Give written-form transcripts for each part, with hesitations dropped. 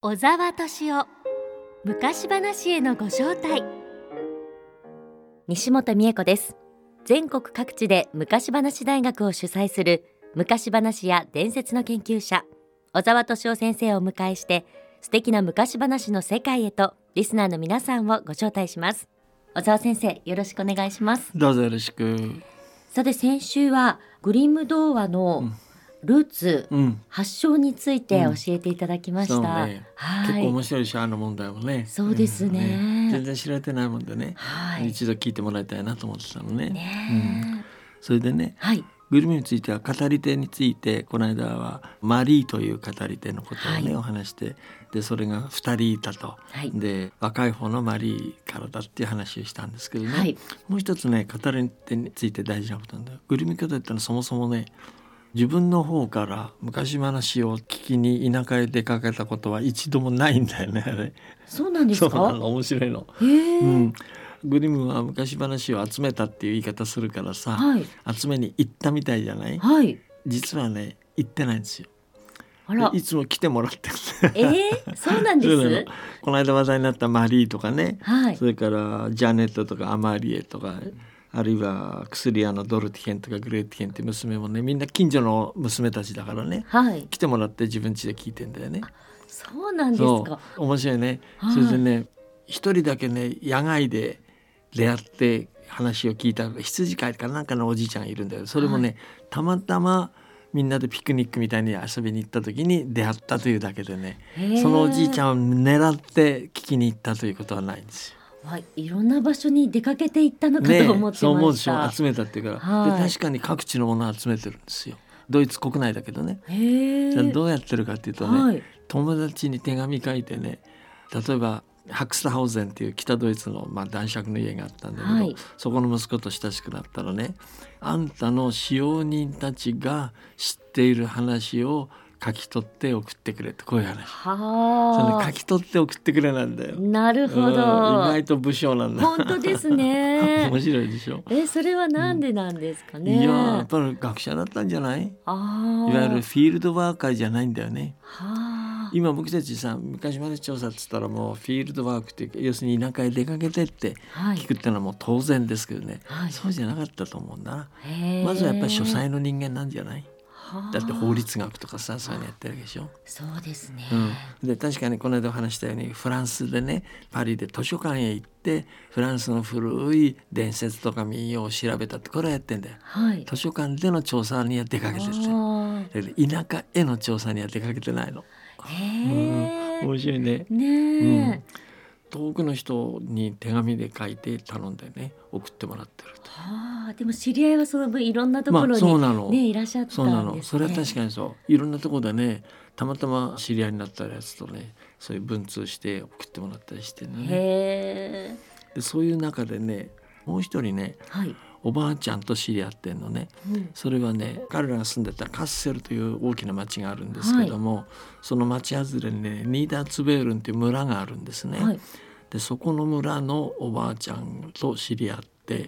小沢敏夫昔話へのご招待。西本美恵子です。全国各地で昔話大学を主催する昔話や伝説の研究者小沢敏夫先生をお迎えして、素敵な昔話の世界へとリスナーの皆さんをご招待します。小沢先生、よろしくお願いします。 どうぞよろしく。 さて、先週はグリム童話のルーツ、発祥について教えていただきました。 そうね、結構面白いし、あの問題もね。 そうですね、 全然知られてないもんでね、一度聞いてもらいたいなと思ってたのね。それでね、グリムについては語り手についてこの間はマリーという語り手のことをね、お話して、でそれが2人いたと、で若い方のマリーからだっていう話をしたんですけどね、もう一つね、語り手について大事なことなんだよ。グリム教徒ってのはそもそもね、自分の方から昔話を聞きに田舎へ出かけたことは一度もないんだよね、あれ。 そうなんですか。 そうなの、面白いの。グリムは昔話を集めたっていう言い方するからさ、集めに行ったみたいじゃない、実はね、行ってないんですよ。いつも来てもらってる。 そうなんですこの間話題になったマリーとかね、それからジャネットとかアマリエとか、あるいは薬屋のドルティヘンとかグレーティヘンって娘もね、みんな近所の娘たちだからね、来てもらって自分家で聞いてんだよね。 そうなんですか。 面白いね。それでね、一人だけね、野外で出会って話を聞いた羊飼いかなんかのおじいちゃんがいるんだよ。それもね、たまたまみんなでピクニックみたいに遊びに行った時に出会ったというだけでね、そのおじいちゃんを狙って聞きに行ったということはないんですよ。 いろんな場所に出かけて行ったのかと思ってました。 そう思うでしょ。集めたっていうから、で確かに各地のものを集めてるんですよ。ドイツ国内だけどね。どうやってるかっていうとね、友達に手紙書いてね、例えばハクスタハウゼンっていう北ドイツの男爵の家があったんだけど、そこの息子と親しくなったらね、あんたの使用人たちが知っている話を書き取って送ってくれって、こういう話。それ書き取って送ってくれなんだよ。 なるほど。 意外と武将なんだ。 本当ですね。 面白いでしょ。 それはなんでなんですかね。 やっぱり学者だったんじゃない？いわゆるフィールドワーカーじゃないんだよね。今僕たちさ、昔まで調査って言ったらもうフィールドワークっていう、要するに田舎へ出かけてって聞くってのはもう当然ですけどね、そうじゃなかったと思うんだな。まずはやっぱり書斎の人間なんじゃない？だって法律学とかさ、そういうのやってるわけでしょ。 そうですね。 で確かにこの間お話したように、フランスでね、パリで図書館へ行ってフランスの古い伝説とか民謡を調べたって、これはやってんだよ。図書館での調査には出かけてって田舎への調査には出かけてないの。面白いね。遠くの人に手紙で書いて頼んでね、送ってもらってると。 でも知り合いはその分いろんなところに、いらっしゃったんですね。 それは確かにそう。いろんなところでね、たまたま知り合いになったやつとね、そういう文通して送ってもらったりしてね。でそういう中でね、もう一人ね、おばあちゃんと知り合ってんのね。それはね、彼らが住んでたカッセルという大きな町があるんですけども、その町外れにね、ニーダーツベールンという村があるんですね。でそこの村のおばあちゃんと知り合って、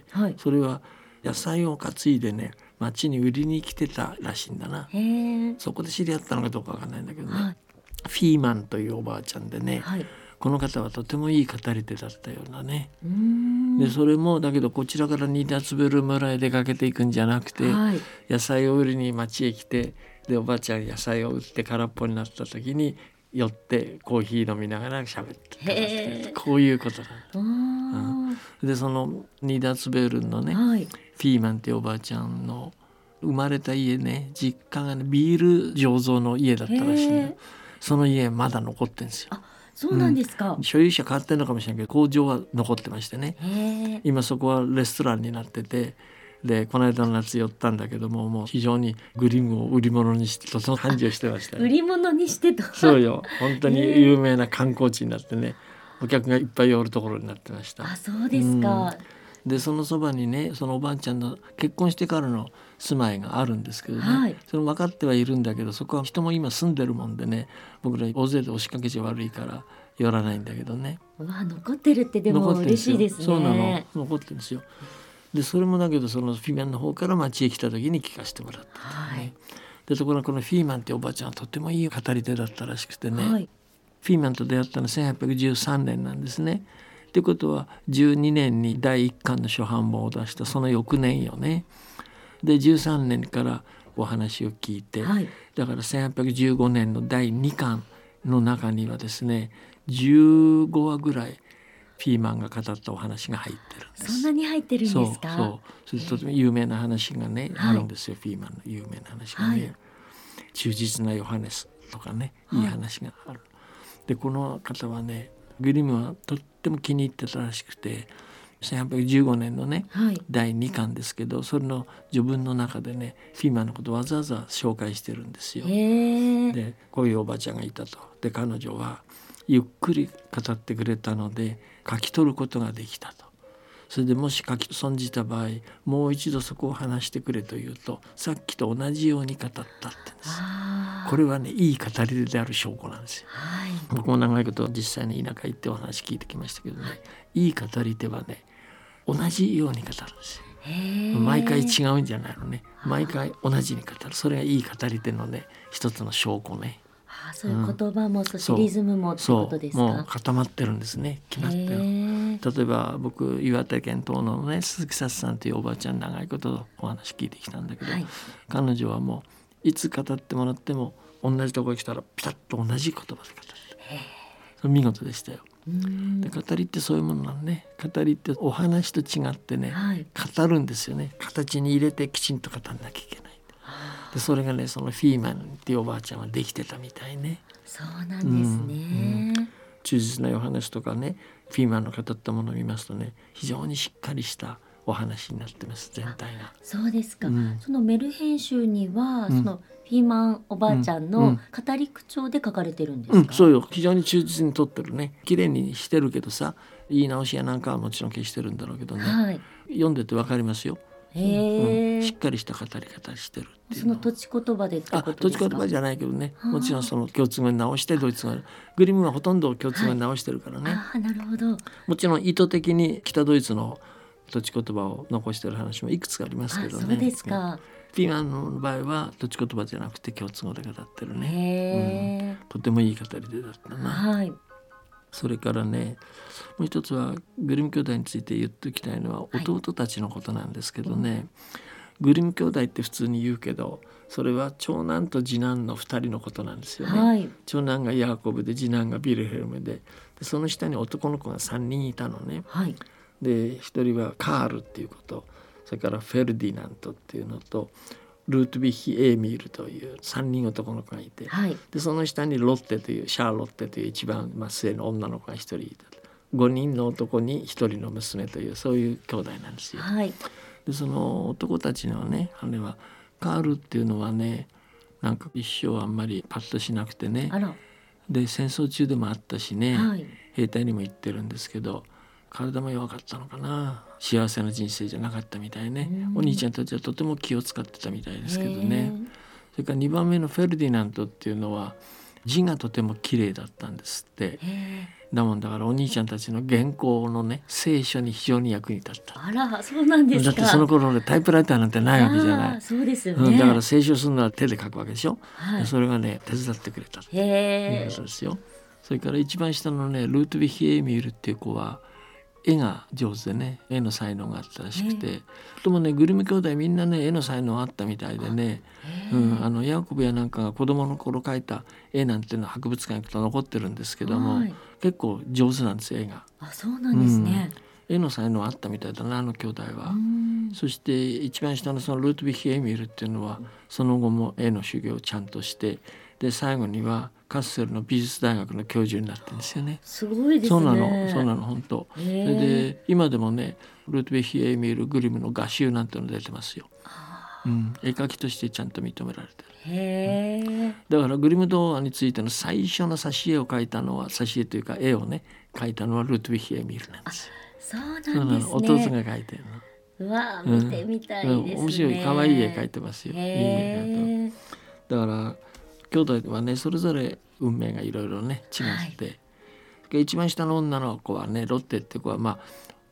それは野菜を担いでね、町に売りに来てたらしいんだな。そこで知り合ったのかどうかわかんないんだけどね、フィーマンというおばあちゃんでね、この方はとてもいい語り手だったようなね。でそれもだけど、こちらからニーダーツベル村へ出かけていくんじゃなくて、野菜を売りに町へ来て、でおばあちゃん野菜を売って空っぽになった時に寄ってコーヒー飲みながら喋ってた、こういうことなんだ。でそのニーダーツベールンのね、フィーマンっていうおばあちゃんの生まれた家ね、実家がね、ビール醸造の家だったらしいんだ。その家まだ残ってるんですよ。 そうなんですか。 所有者変わってるのかもしれないけど、工場は残ってましてね、今そこはレストランになってて、でこの間の夏寄ったんだけども、もう非常にグリムを売り物にしてとても繁盛してましたよ。 売り物にしてと。 そうよ、本当に有名な観光地になってね、お客がいっぱい寄るところになってました。 そうですか。 でそのそばにね、そのおばあちゃんの結婚してからの住まいがあるんですけどね、それ分かってはいるんだけど、そこは人も今住んでるもんでね、僕ら大勢で押しかけちゃ悪いから寄らないんだけどね。 残ってるってでも嬉しいですね。 そうなの、残ってるんですよ。でそれもだけど、そのフィーマンの方から町へ来た時に聞かせてもらったとね。でところがこのフィーマンっておばあちゃんはとてもいい語り手だったらしくてね、 フィーマンと出会ったのは1813年なんですね。ってことは12年に第1巻の初版本を出したその翌年よね。で13年からお話を聞いて、はい、だから1815年の第2巻の中にはですね15話ぐらいフィーマンが語ったお話が入ってるんです。 そんなに入ってるんですか？ それとても有名な話がね、あるんですよ。フィーマンの有名な話がね、忠実なヨハネスとかね、いい話がある。でこの方はねグリムはとっても気に入ってたらしくて、1815年のね、第2巻ですけど、それの序文の中でねフィーマンのことをわざわざ紹介してるんですよ。でこういうおばちゃんがいたと。で彼女はゆっくり語ってくれたので書き取ることができたと。それでもし書き損じた場合もう一度そこを話してくれというと、さっきと同じように語ったって言うんです。これはねいい語り手である証拠なんですよ。僕も長いこと実際に田舎行ってお話聞いてきましたけどね、いい語り手はね同じように語るんですよ。毎回違うんじゃないのね。毎回同じに語る。それがいい語り手のね一つの証拠ね。 そういう言葉も、そしてリズムもってことですか？ もう固まってるんですね。決まってる。例えば僕岩手県東野のね鈴木さんというおばあちゃん長いことお話聞いてきたんだけど、彼女はもういつ語ってもらっても同じところに来たらピタッと同じ言葉で語る。それ見事でしたよ。で語りってそういうものなのね。語りってお話と違ってね、語るんですよね。形に入れてきちんと語んなきゃいけない。でそれがねそのフィーマンっていうおばあちゃんはできてたみたいね。 そうなんですね。 忠実なお話とかねフィーマンの語ったものを見ますとね非常にしっかりしたお話になってます。全体が。 そうですか。そのメル編集には、そのフィーマンおばあちゃんの語り口調で書かれてるんですか？ そうよ。非常に忠実に撮ってるね。綺麗にしてるけどさ、言い直しやなんかはもちろん消してるんだろうけどね、読んでてわかりますよ。しっかりした語り方してるっていう。 その土地言葉でってことですか？ 土地言葉じゃないけどね、もちろんその共通語に直してドイツ語グリムはほとんど共通語に直してるからね。 なるほど。 もちろん意図的に北ドイツの土地言葉を残してる話もいくつかありますけどね。 そうですか。 フィーマンの場合は土地言葉じゃなくて共通語で語ってるね。とてもいい語り手だったな。それからねもう一つはグリム兄弟について言っておきたいのは弟たちのことなんですけどね、グリム兄弟って普通に言うけどそれは長男と次男の2人のことなんですよね。長男がヤーコブで次男がビルヘルムで、その下に男の子が3人いたのね。で1人はカールっていうこと、それからフェルディナントっていうのとルートビヒ・エーミールという3人男の子がいて、でその下にロッテというシャーロッテという一番末の女の子が1人いた。5人の男に1人の娘というそういう兄弟なんですよ。でその男たちのね姉はカールっていうのはねなんか一生あんまりパッとしなくてね、で戦争中でもあったしね、兵隊にも行ってるんですけど体も弱かったのかな。幸せな人生じゃなかったみたいね。お兄ちゃんたちはとても気を使ってたみたいですけどね。それから2番目のフェルディナントっていうのは字がとても綺麗だったんですって。だもんだからお兄ちゃんたちの原稿のね聖書に非常に役に立った。 そうなんですか。 だってその頃ねタイプライターなんてないわけじゃない。 そうですよね。 だから聖書するのは手で書くわけでしょ、それがね手伝ってくれたっていうことですよ。それから一番下のねルートヴィヒ・エーミールっていう子は絵が上手でね絵の才能があったらしくて、ともねグリム兄弟みんなね絵の才能あったみたいでね、ヤーコブやなんかが子供の頃描いた絵なんていうのは博物館行くと残ってるんですけども、結構上手なんですよ絵が。 そうなんですね。 絵の才能あったみたいだな兄弟は。そして一番下のそのルートヴィヒ・エーミールっていうのはその後も絵の修行をちゃんとして、で最後にはカッセルの美術大学の教授になってるんですよね。 すごいですね。 そうなの本当。それで今でもねルートヴィヒ・エーミール・グリムの画集なんての出てますよ。絵描きとしてちゃんと認められてる。だからグリム童話についての最初の挿絵を描いたのは挿絵というか絵をね描いたのはルートヴィヒ・エーミールなんですよ。 そうなんですね。 弟が描いてるの。 見てみたいですね。 面白い可愛い絵描いてますよ。いい絵描いて。だから兄弟はねそれぞれ運命がいろいろね違って、一番下の女の子はねロッテって子は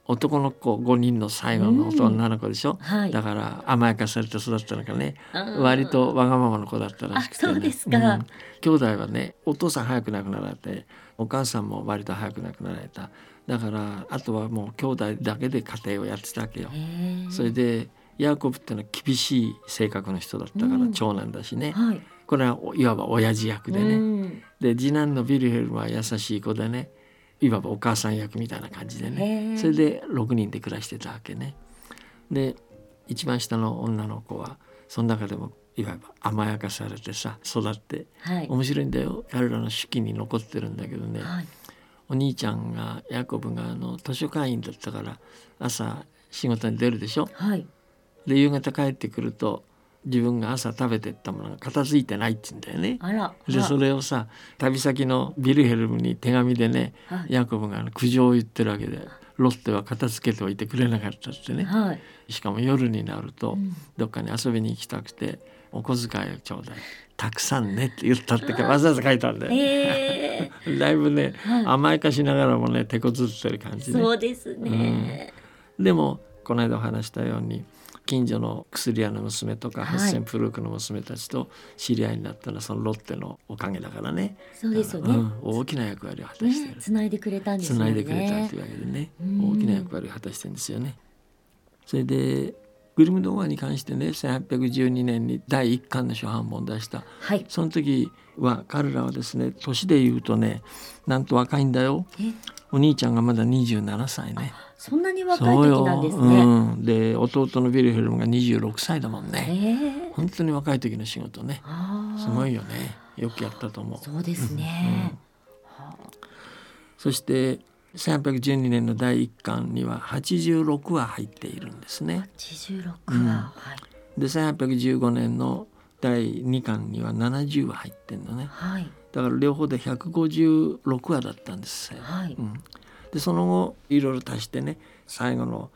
男の子5人の最後の女の子でしょ、 はい、 だから甘やかされて育ったのかね、割とわがままの子だったらしくてね。 そうですか、 兄弟はね、お父さん早く亡くなられて、お母さんも割と早く亡くなられた。だからあとはもう兄弟だけで家庭をやってたわけよ。それでヤーコブってのは厳しい性格の人だったから、長男だしね、はい、これはいわば親父役でね、で次男のビルヘルムは優しい子でね、いわばお母さん役みたいな感じでね、それで6人で暮らしてたわけね。で一番下の女の子はその中でもいわば甘やかされてさ育って、はい、面白いんだよ。彼らの手記に残ってるんだけどね、はい、お兄ちゃんがヤコブが図書館員だったから朝仕事に出るでしょ、はい、で夕方帰ってくると自分が朝食べてったものが片付いてないって言うんだよね。でそれをさ旅先のビルヘルムに手紙でね、はい、ヤコブが苦情を言ってるわけで、ロッテは片付けておいてくれなかったってね、はい、しかも夜になるとどっかに遊びに行きたくて、お小遣いをちょうだいたくさんねって言ったってわざわざ書いたんだよ、だいぶね、はい、甘やかしながらもね手こずってる感じね。 そうですね、 でもこの間お話したように近所の薬屋の娘とか、はい、ハッセンプルークの娘たちと知り合いになったのはそのロッテのおかげだからね。 そうですよね、 大きな役割を果たしている、 つないでくれたんですよね。 つないでくれたというわけでね、大きな役割を果たしてるんですよね。それでグリム童話に関してね、1812年に第1巻の初版本を出した、はい、その時は彼らはですね、年で言うとねなんと若いんだよ。お兄ちゃんがまだ27歳ね。 そんなに若い時なんですね。 で弟のヴィルヘルムが26歳だもんね。本当に若い時の仕事ね、すごいよね。よくやったと思う。 そうですね、 そして1812年の第1巻には86話入っているんですね。 86話、 で1815年の第2巻には70話入ってんのね、はい、だから両方で156話だったんです、はい、でその後いろいろ足してね、最後の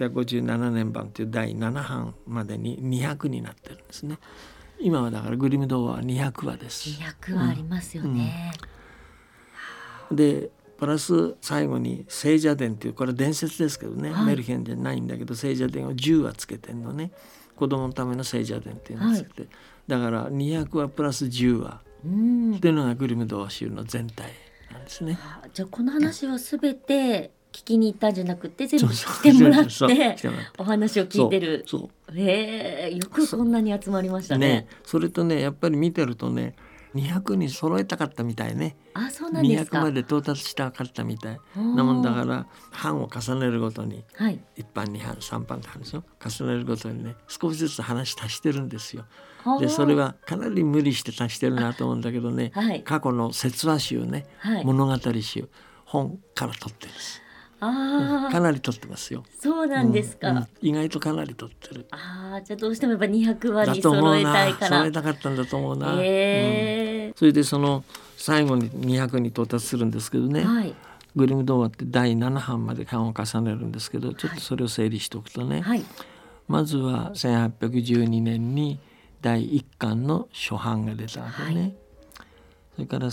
1857年版という第7版までに200になってるんですね。今はだからグリム童話は200話です。 200話ありますよね、 でプラス最後に聖者伝っていう、これは伝説ですけどね、はい、メルヘンじゃないんだけど聖者伝を10話つけてんのね。子供のための聖者伝っていうのをつけて、はい、だから200話プラス10話っていうのがグリム童話集の全体なんですね。 じゃあこの話は全て聞きに行ったんじゃなくて全部来てもらってお話を聞いてる。よくこんなに集まりましたね。 それとねやっぱり見てるとね200に揃えたかったみたいね。 そうなんですか。 200まで到達したかったみたいなもんだから、版を重ねるごとに、はい、1版2版3版ってあるでしょ、重ねるごとにね少しずつ話足してるんですよ。でそれはかなり無理して足してるなと思うんだけどね、はい、過去の説話集ね、はい、物語集本から取ってるんです。かなり取ってますよ。 そうなんですか、 意外とかなり取ってる。 じゃあどうしてもやっぱ200話に揃えたいから揃えたかったんだと思うな、それでその最後に200に到達するんですけどね、はい、グリム童話って第7版まで版を重ねるんですけど、ちょっとそれを整理しておくとね、はい、まずは1812年に第1巻の初版が出たわけね、はい、それから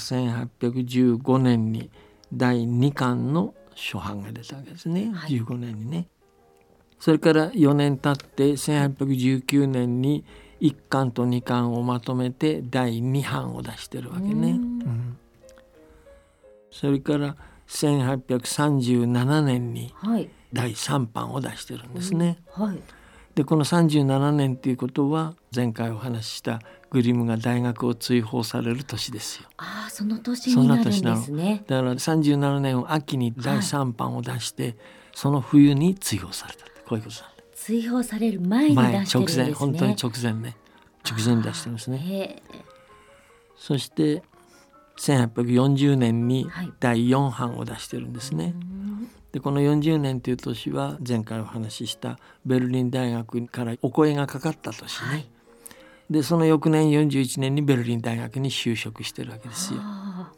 1815年に第2巻の初版が出たわけですね、はい、15年にね。それから4年経って1819年に1巻と2巻をまとめて第2版を出してるわけね、それから1837年に第3版を出してるんですね、はい、でこの37年っていうことは前回お話ししたグリムが大学を追放される年ですよ。 その年になるんですね。 だから37年を秋に第3版を出して、はい、その冬に追放されたってこういうことなんだ。 追放される前に出してるんですね。 直前、本当に直前ね、直前に出してますね。そして1840年に第4版を出してるんですね、はい、でこの40年という年は前回お話ししたベルリン大学からお声がかかった年ね、はい、でその翌年41年にベルリン大学に就職してるわけですよ、はい、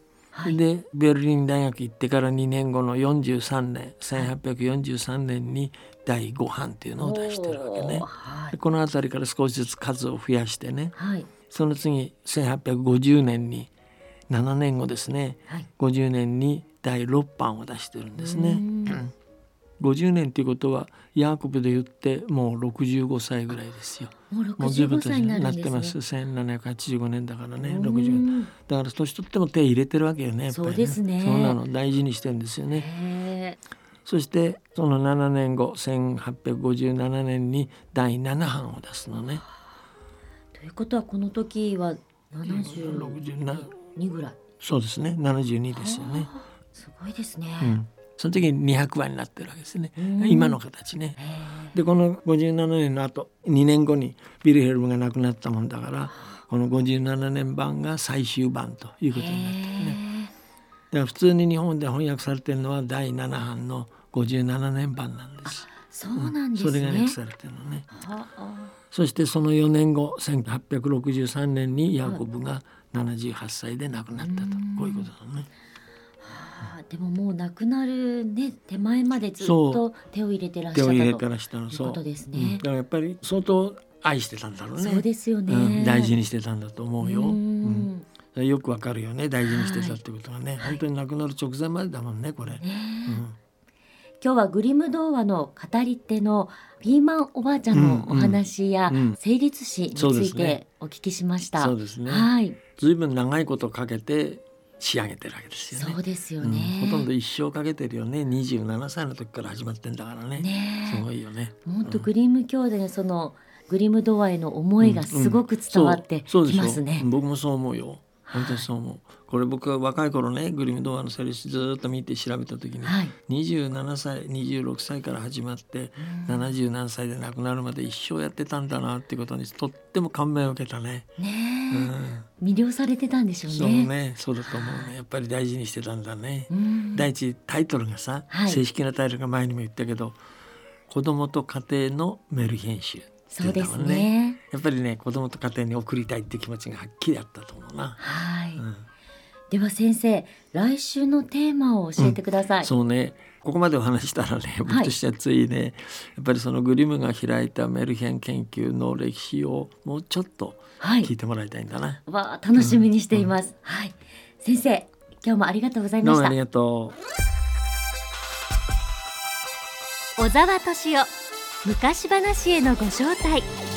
でベルリン大学行ってから2年後の43年1843年に第5版っていうのを出してるわけね、はい、でこの辺りから少しずつ数を増やしてね、はい、その次1850年に7年後ですね、はい、50年に第6版を出してるんですね、 50年っていうことはヤーコブで言ってもう65歳ぐらいですよ。 もう65歳になるんですね。 なってます。1785年だからね、60だから年取っても手入れてるわけよね、やっぱりね。 そうですね。 そうなの、大事にしてるんですよね。そしてその7年後1857年に第7版を出すのね。 ということはこの時は72ぐらい。 そうですね、72ですよね。 すごいですね。 その時に200話になってるわけですね、今の形ね。でこの57年の後2年後にヴィルヘルムが亡くなったもんだから、この57年版が最終版ということになってるね。だから普通に日本で翻訳されてるのは第7版の57年版なんです。 そうなんですね。 それが訳されてるのね。そしてその4年後1863年にヤコブが78歳で亡くなったと、こういうことだね。 でももう亡くなる、ね、手前までずっと手を入れてらっしゃったということですね。 だからやっぱり相当愛してたんだろうね。 そうですよね、 大事にしてたんだと思うよ。よくわかるよね、大事にしてたってことはね、本当に亡くなる直前までだもんね、これ。 今日はグリム童話の語り手のピーマンおばあちゃんのお話や成立史についてお聞きしました。 そうですね。ずいぶん長いことかけて仕上げてるわけですよね。 そうですよね。 ほとんど一生かけてるよね。27歳の時から始まってんだからね。すごいよね。 本当グリム兄弟のそのグリム童話への思いがすごく伝わってきますね。 僕もそう思うよ。本当にそう思う。これ僕は若い頃ね、グリム童話のセリフずっと見て調べた時に、27歳26歳から始まって70何歳で亡くなるまで一生やってたんだなっていうことにとっても感銘を受けたね。魅了されてたんでしょうね。そうね、そうだと思うね。やっぱり大事にしてたんだね。第一タイトルがさ、正式なタイトルが前にも言ったけど、子供と家庭のメルヘン集。 そうですね。 やっぱりね、子供と家庭に送りたいっていう気持ちがはっきりあったと思うな。 では先生、来週のテーマを教えてください。 そうね、ここまでお話したらね、僕としてはついね、やっぱりそのグリムが開いたメルヘン研究の歴史をもうちょっと聞いてもらいたいんだな。 楽しみにしています。先生、今日もありがとうございました。 どうもありがとう。小沢敏夫、昔話へのご招待。